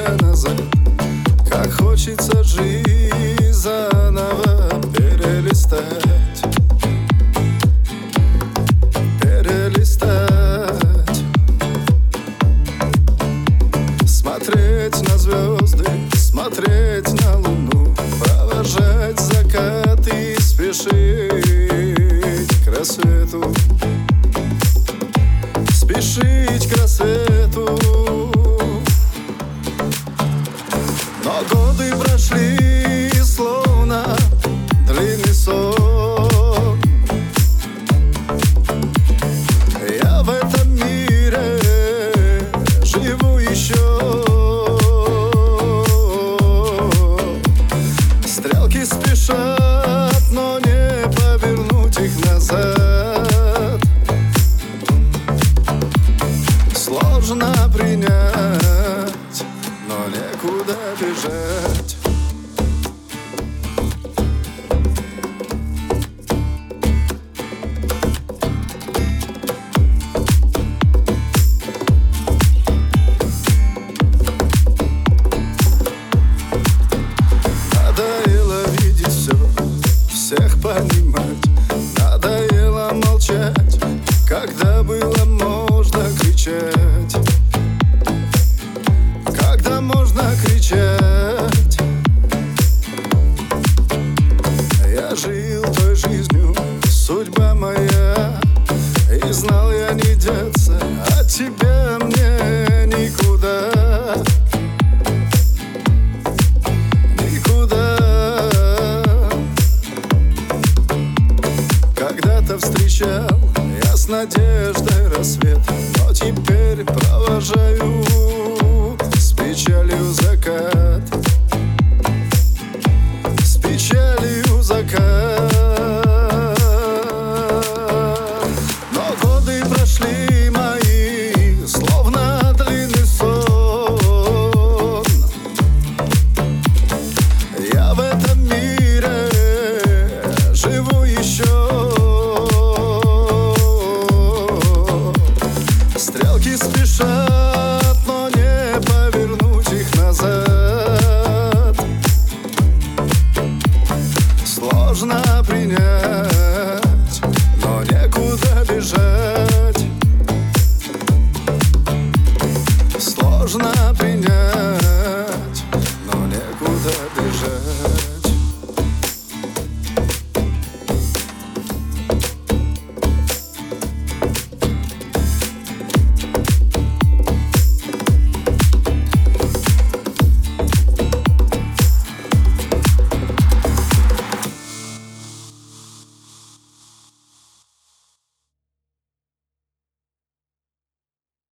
назад. Как хочется жизнь заново перелистать, перелистать. Смотреть на звезды, смотреть на луну, провожать закат и спешить к рассвету, спешить к рассвету. Но годы прошли, словно длинный сон. Я в этом мире живу еще. Стрелки спешат, но не повернуть их назад. Сложно принять, но некуда бежать. Надоело видеть все, всех понимать. Надоело молчать, когда было можно кричать. Когда можно кричать. Я жил той жизнью, судьба моя, и знал я не деться от тебя мне никуда. Никуда. Когда-то встречал я с надеждой рассвет, но теперь провожаю с печалью закат, с печалью закат. Но годы прошли мои, словно длинный сон. Я в этом мире живу еще. Стрелки спешат, но не повернуть их назад. Сложно принять, но некуда бежать. Сложно принять, но некуда бежать.